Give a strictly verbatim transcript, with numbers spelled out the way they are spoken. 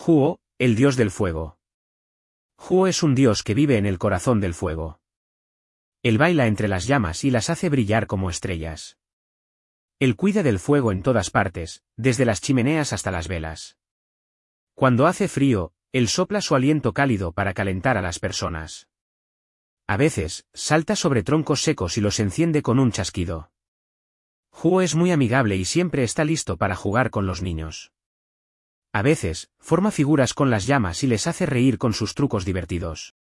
Huo, el dios del fuego. Huo es un dios que vive en el corazón del fuego. Él baila entre las llamas y las hace brillar como estrellas. Él cuida del fuego en todas partes, desde las chimeneas hasta las velas. Cuando hace frío, él sopla su aliento cálido para calentar a las personas. A veces, salta sobre troncos secos y los enciende con un chasquido. Huo es muy amigable y siempre está listo para jugar con los niños. A veces, forma figuras con las llamas y les hace reír con sus trucos divertidos.